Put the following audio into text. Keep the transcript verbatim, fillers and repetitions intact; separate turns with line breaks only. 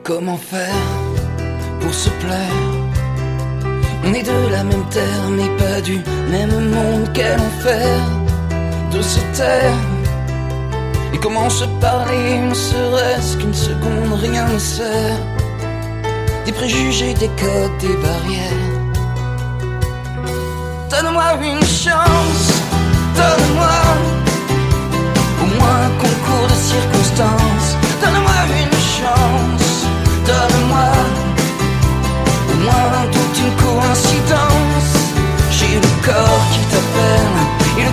Comment faire pour se plaire? On est de la même terre, mais pas du même monde. Quel enfer de se taire. Et comment se parler, ne serait-ce qu'une seconde, rien ne sert. Des préjugés, des codes, des barrières. Donne-moi une chance, donne-moi